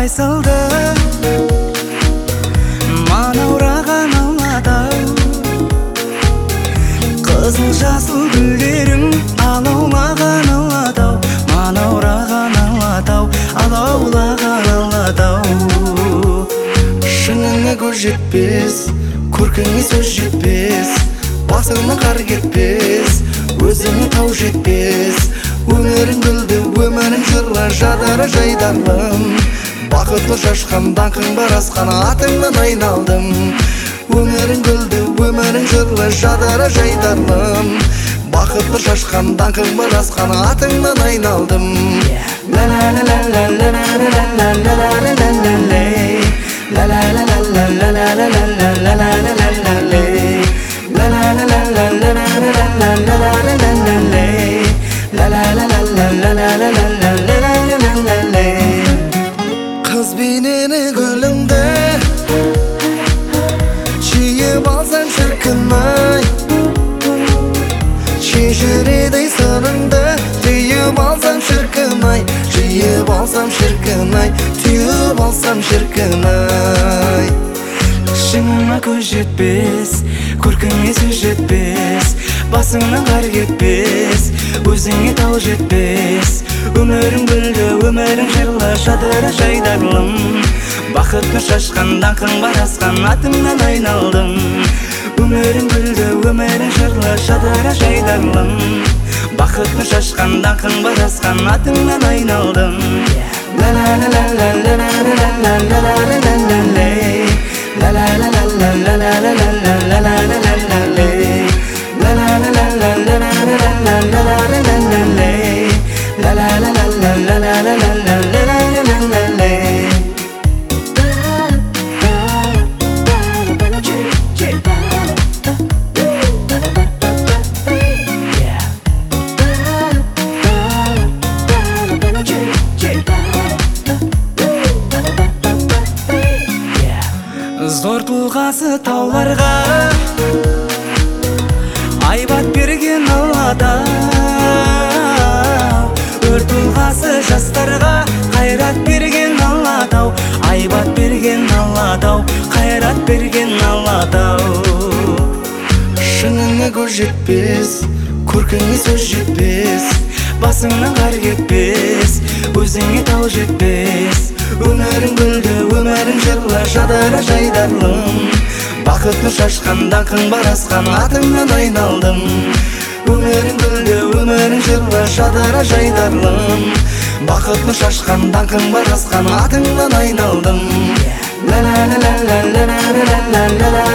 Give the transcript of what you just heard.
айсалды манаураған алатау қызыл жасыл гүлдерің алаулаған алатау манаураған алатау алаулаған алатау шыңыңа көз жетпес көркіңе сөз жетпес басыңа қар кетпес өзіңе тау жетпес өнерің гүлді өмірің жырлы жадыры жайдарлым бақытлы шашқан даңқың бар асқан атыңнан айналдым өнерің гүлді өмірің жырлы жадыры жайдарлым бақытлы шашқан даңқың бар асқан атыңнан айналдым ла ла ла ла ла ла ла ла ла ла ла қыз бейнені гүліңді жиып алсам шіркін-ай шешіреді сырыңды түйіп алсам шіркін-ай жиып алсам шіркін-ай түйіп алсам шіркін-ай шыңыңа көз жетпес көркіңе сөз жетпес басыңнан қар кетпес өзіңе тау жетпес өмірің гүлді өмірің жырлы жадыры жайдарлым бақытты шашқан даңқың бар асқан атыңнан айналдым өмірің гүлді өмірің жырлы жадыры жайдарлым бақытты шашқан даңқың бар асқан атыңнан айналдым ла ла ла ла ла ла ла ла ла ла ла ла ла ла зор тұлғасы тауларға айбат берген алатау өр тұлғасы жастарға қайрат берген алатау айбат берген алатау қайрат берген алатау шыңыңа көз жетпес көркіңе сөз жетпес басыңнан қар кетпес өзіңе тау жетпес өмірің гүлді өмірің жырлы жадыры жайдарлым бақытты шашқан даңқың бар асқан атыңнан айналдым өмірің гүлді өмірің жырлы жадыры жайдарлым бақытты шашқан даңқың бар асқан атыңнан айналдым ла ла ла ла ла ла ла ла ла